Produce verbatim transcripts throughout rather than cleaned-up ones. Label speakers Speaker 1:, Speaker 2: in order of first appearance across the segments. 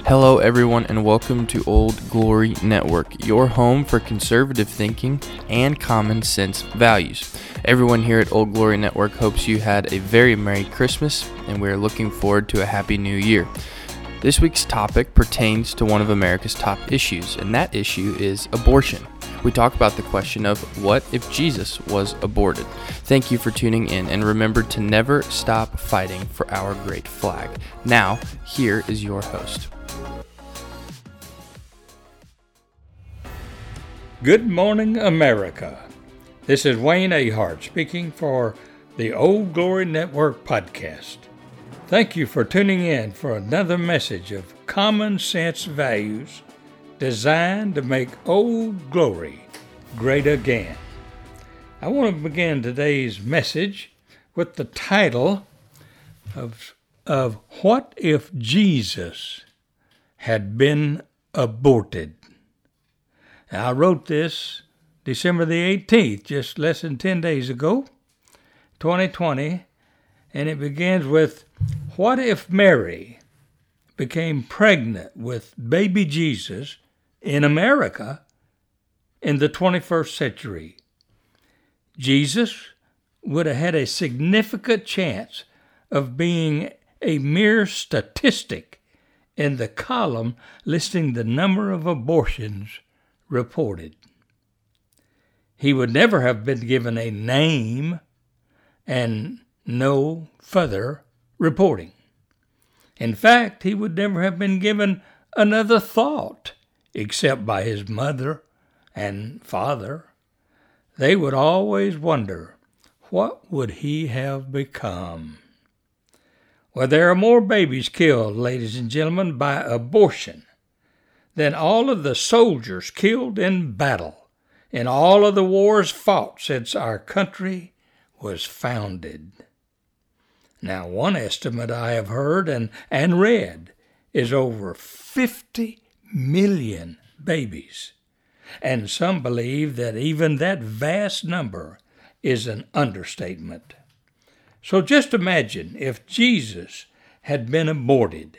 Speaker 1: Hello, everyone, and welcome to Old Glory Network, your home for conservative thinking and common sense values. Everyone here at Old Glory Network hopes you had a very Merry Christmas, and we are looking forward to a Happy New Year. This week's topic pertains to one of America's top issues, and that issue is abortion. We talk about the question of what if Jesus was aborted. Thank you for tuning in, and remember to never stop fighting for our great flag. Now, here is your host.
Speaker 2: Good morning, America. This is Wayne Ahart speaking for the Old Glory Network podcast. Thank you for tuning in for another message of common sense values designed to make Old Glory great again. I want to begin today's message with the title of, of What If Jesus Had Been Aborted? Now, I wrote this December the eighteenth, just less than ten days ago, twenty twenty, and it begins with, what if Mary became pregnant with baby Jesus in America in the twenty-first century? Jesus would have had a significant chance of being a mere statistic in the column listing the number of abortions reported. He would never have been given a name and no further reporting. In fact, he would never have been given another thought except by his mother and father. They would always wonder, what would he have become? Well, there are more babies killed, ladies and gentlemen, by abortion than all of the soldiers killed in battle in all of the wars fought since our country was founded. Now, one estimate I have heard and, and read is over fifty million babies, and some believe that even that vast number is an understatement. So just imagine if Jesus had been aborted.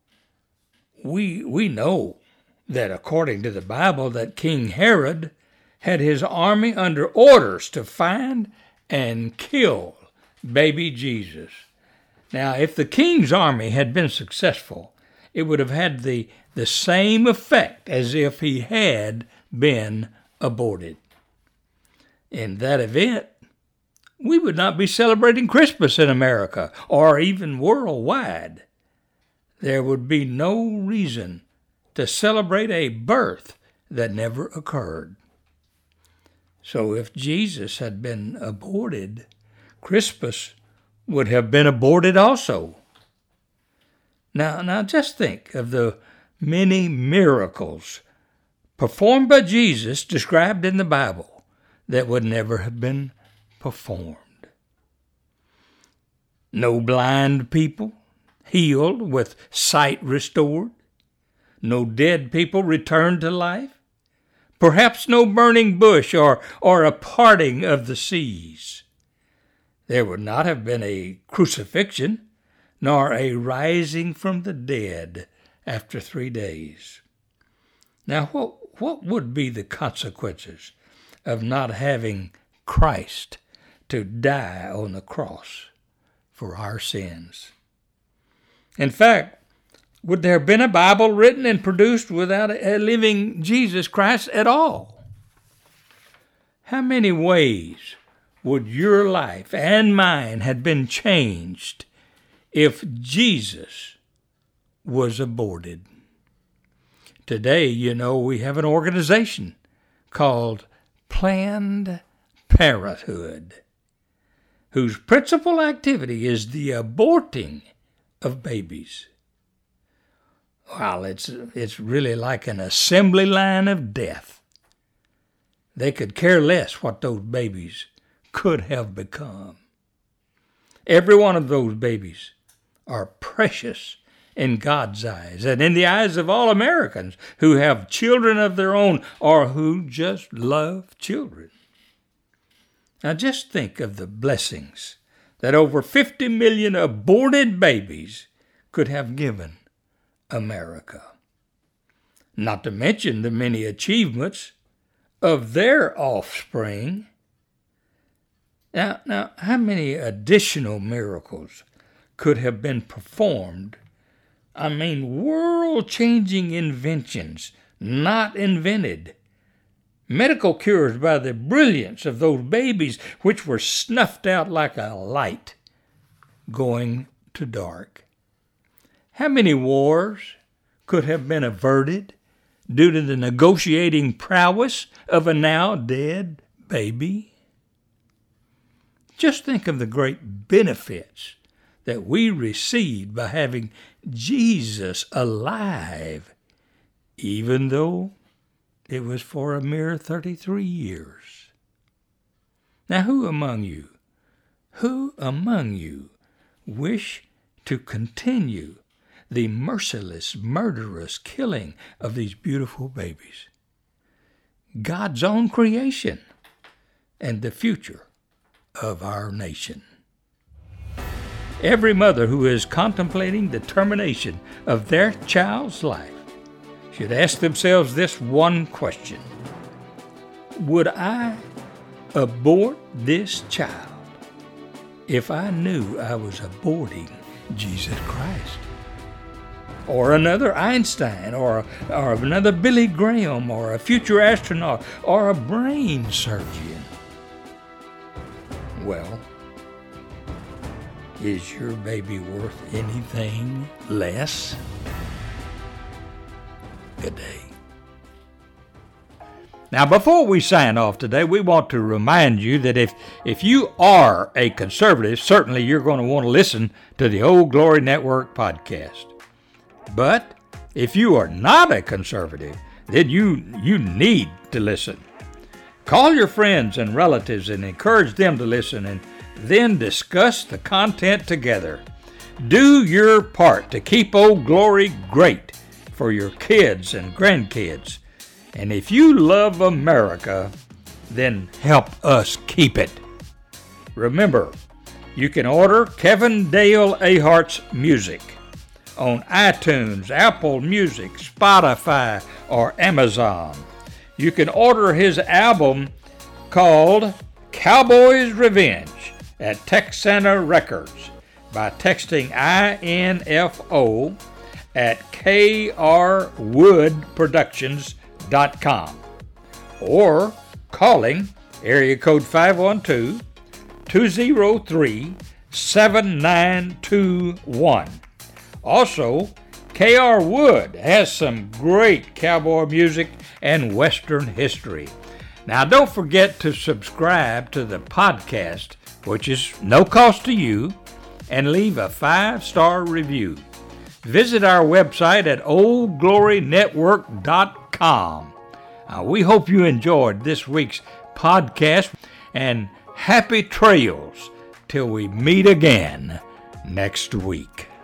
Speaker 2: We, we know that according to the Bible that King Herod had his army under orders to find and kill baby Jesus. Now, if the king's army had been successful, it would have had the, the same effect as if he had been aborted. In that event, we would not be celebrating Christmas in America or even worldwide. There would be no reason to celebrate a birth that never occurred. So if Jesus had been aborted, Christmas would have been aborted also. Now, now just think of the many miracles performed by Jesus described in the Bible that would never have been performed. No blind people healed with sight restored. No dead people returned to life. Perhaps no burning bush or, or a parting of the seas. There would not have been a crucifixion, nor a rising from the dead after three days. Now, what, what would be the consequences of not having Christ to die on the cross for our sins? In fact, would there have been a Bible written and produced without a living Jesus Christ at all? How many ways would your life and mine have been changed if Jesus was aborted? Today, you know, we have an organization called Planned Parenthood, whose principal activity is the aborting of babies. Well, it's it's really like an assembly line of death. They could care less what those babies could have become. Every one of those babies are precious in God's eyes and in the eyes of all Americans who have children of their own or who just love children. Now just think of the blessings that over fifty million aborted babies could have given America. not to mention the many achievements of their offspring. Now, now, how many additional miracles could have been performed? I mean, world-changing inventions not invented. Medical cures by the brilliance of those babies which were snuffed out like a light going to dark. How many wars could have been averted due to the negotiating prowess of a now dead baby? Just think of the great benefits that we received by having Jesus alive, even though it was for a mere thirty-three years. Now, who among you, who among you wish to continue the merciless, murderous killing of these beautiful babies? God's own creation and the future of our nation. Every mother who is contemplating the termination of their child's life should ask themselves this one question: would I abort this child if I knew I was aborting Jesus Christ? Or another Einstein, or, or another Billy Graham, or a future astronaut, or a brain surgeon? Well, is your baby worth anything less? Good day. Now, before we sign off today, we want to remind you that if, if you are a conservative, certainly you're going to want to listen to the Old Glory Network podcast. But if you are not a conservative, then you, you need to listen. Call your friends and relatives and encourage them to listen, and then discuss the content together. Do your part to keep Old Glory great for your kids and grandkids. And if you love America, then help us keep it. Remember, you can order Kevin Dale Ahart's music on iTunes, Apple Music, Spotify, or Amazon. You can order his album called Cowboy's Revenge at Texana Records by texting I N F O at K R Wood Productions dot com or calling area code five one two, two zero three, seven nine two one. Also, K R Wood has some great cowboy music and Western history. Now, don't forget to subscribe to the podcast, which is no cost to you, and leave a five-star review. Visit our website at old glory network dot com. Uh, we hope you enjoyed this week's podcast, and happy trails till we meet again next week.